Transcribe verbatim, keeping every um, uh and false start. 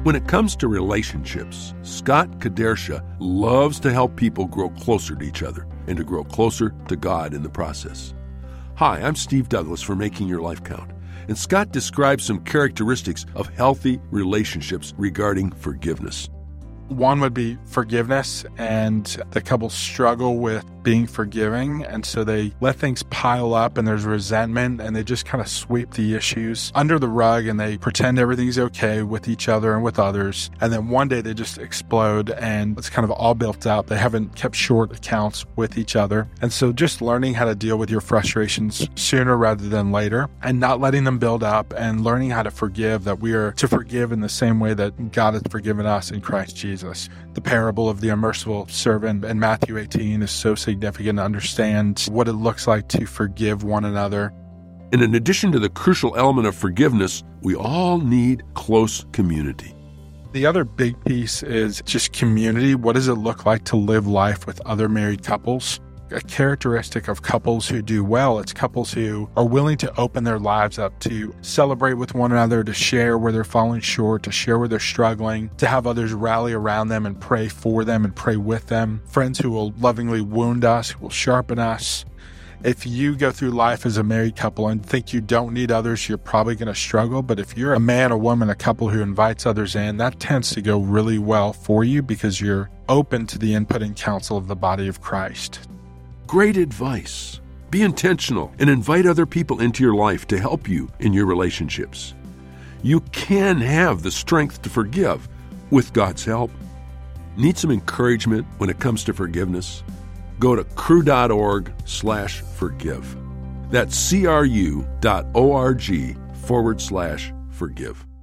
When it comes to relationships, Scott Kadersha loves to help people grow closer to each other and to grow closer to God in the process. Hi, I'm Steve Douglas for Making Your Life Count, and Scott describes some characteristics of healthy relationships regarding forgiveness. One would be forgiveness, and the couple struggle with being forgiving, and so they let things pile up and there's resentment, and they just kind of sweep the issues under the rug and they pretend everything's okay with each other and with others, and then one day they just explode and it's kind of all built up. They haven't kept short accounts with each other, and so just learning how to deal with your frustrations sooner rather than later and not letting them build up, and learning how to forgive, that we are to forgive in the same way that God has forgiven us in Christ Jesus. Jesus. The parable of the unmerciful servant in Matthew eighteen is so significant to understand what it looks like to forgive one another. And in addition to the crucial element of forgiveness, we all need close community. The other big piece is just community. What does it look like to live life with other married couples? A characteristic of couples who do well, it's couples who are willing to open their lives up, to celebrate with one another, to share where they're falling short, to share where they're struggling, to have others rally around them and pray for them and pray with them. Friends who will lovingly wound us, who will sharpen us. If you go through life as a married couple and think you don't need others, you're probably going to struggle. But if you're a man, a woman, a couple who invites others in, that tends to go really well for you because you're open to the input and counsel of the body of Christ. Great advice. Be intentional and invite other people into your life to help you in your relationships. You can have the strength to forgive with God's help. Need some encouragement when it comes to forgiveness? Go to cru.org slash forgive. That's C-R-U dot O-R-G forward slash forgive.